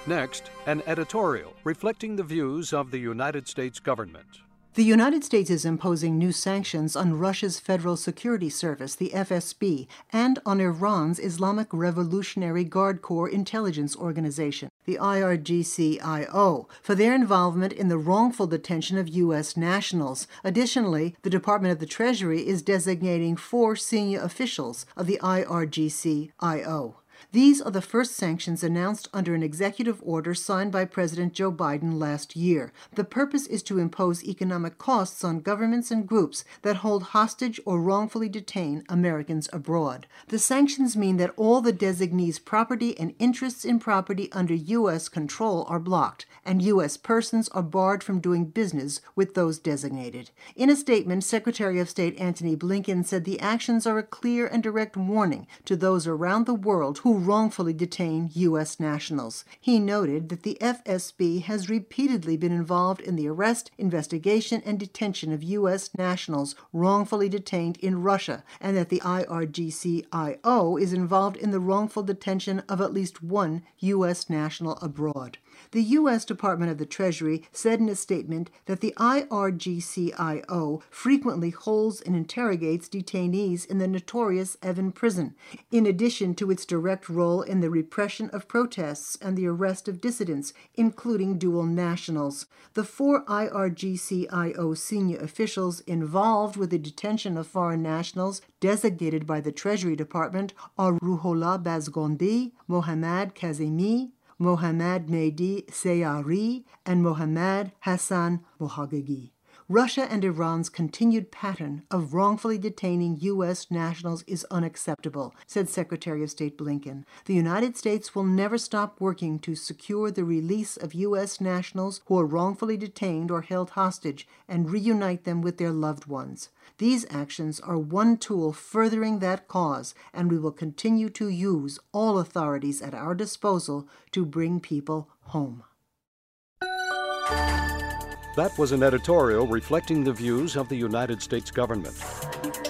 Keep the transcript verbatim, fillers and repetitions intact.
Next, an editorial reflecting the views of the United States government. The United States is imposing new sanctions on Russia's Federal Security Service, the F S B, and on Iran's Islamic Revolutionary Guard Corps Intelligence Organization, the I R G C I O, for their involvement in the wrongful detention of U S nationals. Additionally, the Department of the Treasury is designating four senior officials of the I R G C I O. These are the first sanctions announced under an executive order signed by President Joe Biden last year. The purpose is to impose economic costs on governments and groups that hold hostage or wrongfully detain Americans abroad. The sanctions mean that all the designees' property and interests in property under U S control are blocked, and U S persons are barred from doing business with those designated. In a statement, Secretary of State Antony Blinken said the actions are a clear and direct warning to those around the world who wrongfully detain U S nationals. He noted that the F S B has repeatedly been involved in the arrest, investigation, and detention of U S nationals wrongfully detained in Russia, and that the I R G C I O is involved in the wrongful detention of at least one U S national abroad. The U S Department of the Treasury said in a statement that the I R G C I O frequently holds and interrogates detainees in the notorious Evin prison, in addition to its direct role in the repression of protests and the arrest of dissidents, including dual nationals. The four I R G C I O senior officials involved with the detention of foreign nationals designated by the Treasury Department are Ruhollah Bazgondi, Mohammad Kazemi, Mohammad Mehdi Sayari, and Mohammad Hassan Mohagegi. Russia and Iran's continued pattern of wrongfully detaining U S nationals is unacceptable, said Secretary of State Blinken. The United States will never stop working to secure the release of U S nationals who are wrongfully detained or held hostage and reunite them with their loved ones. These actions are one tool furthering that cause, and we will continue to use all authorities at our disposal to bring people home. That was an editorial reflecting the views of the United States government.